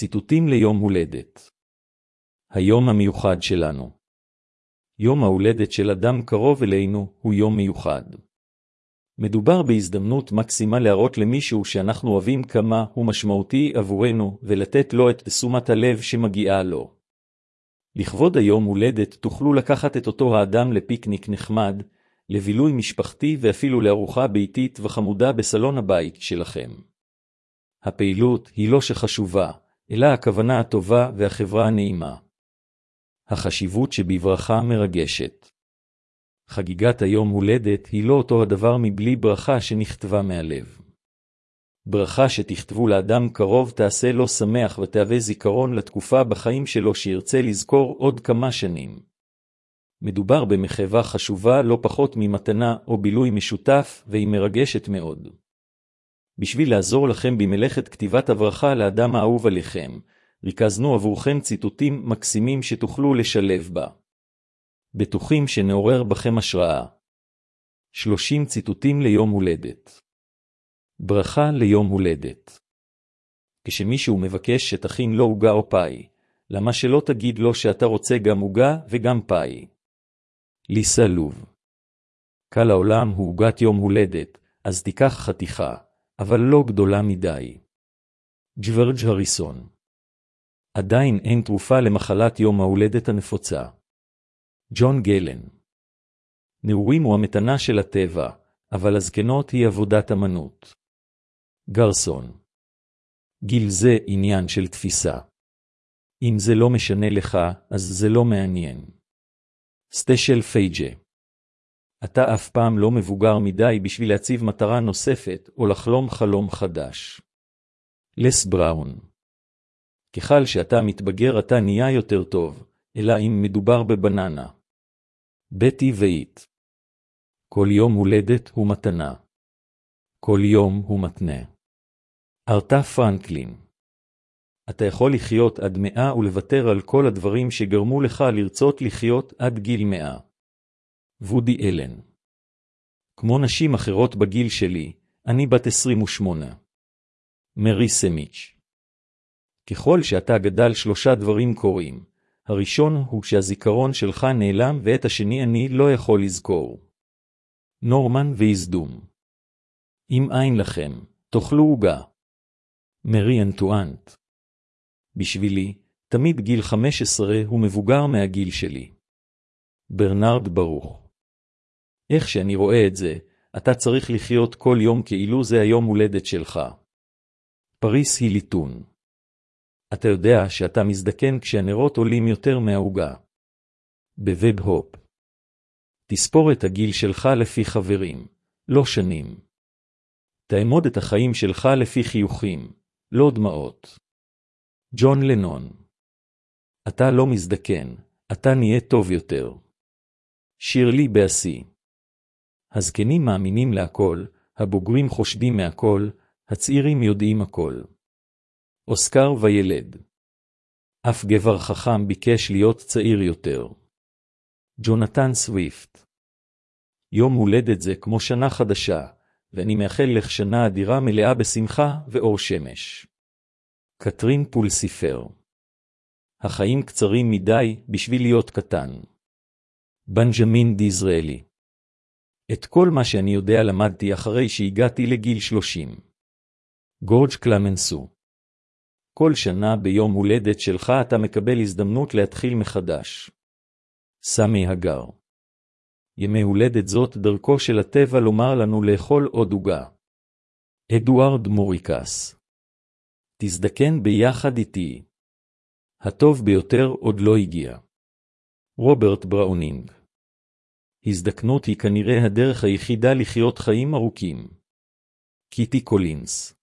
ציטוטים ליום הולדת. היום המיוחד שלנו. יום ההולדת של אדם קרוב אלינו הוא יום מיוחד. מדובר בהזדמנות מקסימה להראות למישהו שאנחנו אוהבים כמה הוא משמעותי עבורנו ולתת לו את תשומת הלב שמגיעה לו. לכבוד היום הולדת תוכלו לקחת את אותו האדם לפיקניק נחמד, לבילוי משפחתי ואפילו לארוחה ביתית וחמודה בסלון הבית שלכם. הפעילות היא לא שחשובה, אלא הכוונה הטובה והחברה הנעימה. החשיבות שבברכה מרגשת. חגיגת היום הולדת היא לא אותו הדבר מבלי ברכה שנכתבה מהלב. ברכה שתכתבו לאדם קרוב תעשה לו שמח ותהווה זיכרון לתקופה בחיים שלו שירצה לזכור עוד כמה שנים. מדובר במחווה חשובה לא פחות ממתנה או בילוי משותף והיא מרגשת מאוד. בשביל לעזור לכם במלאכת כתיבת הברכה לאדם האהוב עליכם, ריכזנו עבורכם ציטוטים מקסימים שתוכלו לשלב בה. בטוחים שנעורר בכם השראה. 30 ציטוטים ליום הולדת. ברכה ליום הולדת. כשמישהו מבקש שתכין לו עוגה או פאי, למה שלא תגיד לו שאתה רוצה גם עוגה וגם פאי? ליסה לוב. קל העולם הוא עוגת יום הולדת, אז תיקח חתיכה, אבל לא גדולה מדי. ג'ורג' הריסון. עדיין אין תרופה למחלת יום ההולדת הנפוצה. ג'ון גלן. נעורים הוא המתנה של הטבע, אבל הזקנות היא עבודת אמנות. גרסון. גיל זה עניין של תפיסה. אם זה לא משנה לך, אז זה לא מעניין. סטשל פייג'ה. אתה אף פעם לא מבוגר מדי בשביל להציב מטרה נוספת או לחלום חלום חדש. לס בראון. ככל שאתה מתבגר אתה נהיה יותר טוב, אלא אם מדובר בבננה. בטי ואית. כל יום הולדת הוא מתנה. כל יום הוא מתנה. ארתה פרנקלין. אתה יכול לחיות עד 100 ולוותר על כל הדברים שגרמו לך לרצות לחיות עד גיל 100. וודי אלן. כמו נשים אחרות בגיל שלי, אני בת 28. מרי סמיץ'. ככל שאתה גדל 3 דברים קורים. הראשון הוא שהזיכרון שלך נעלם ואת השני אני לא יכול לזכור. נורמן ויזדום. אם אין לכם, תאכלו עוגה. מרי אנטואנט. בשבילי, תמיד גיל 15 הוא מבוגר מהגיל שלי. ברנרד ברוך. איך שאני רואה את זה, אתה צריך לחיות כל יום כאילו זה היום הולדת שלך. פריס היליטון. אתה יודע שאתה מזדקן כשהנרות עולים יותר מהעוגה. בווב הופ. תספור את הגיל שלך לפי חברים, לא שנים. תעמוד את החיים שלך לפי חיוכים, לא דמעות. ג'ון לנון. אתה לא מזדקן, אתה נהיה טוב יותר. שירלי באסי. הזקנים מאמינים להכל, הבוגרים חושדים מהכל, הצעירים יודעים הכל. אוסקר וילד. אף גבר חכם ביקש להיות צעיר יותר. ג'ונתן סוויפט. יום הולדת זה כמו שנה חדשה, ואני מאחל לך שנה אדירה מלאה בשמחה ואור שמש. קטרין פולסיפר. החיים קצרים מדי בשביל להיות קטן. בנג'מין דיזראלי. את כל מה שאני יודע למדתי אחרי שהגעתי לגיל 30. גורג' קלמנסו. כל שנה ביום הולדת שלך אתה מקבל הזדמנות להתחיל מחדש. סמי הגר. ימי הולדת זאת דרכו של הטבע לומר לנו לאכול עוד עוגה. אדוארד מוריקס. תזדקן ביחד איתי. הטוב ביותר עוד לא הגיע. רוברט בראונינג. הזדקנות היא כנראה הדרך היחידה לחיות חיים ארוכים. קיטי קולינס.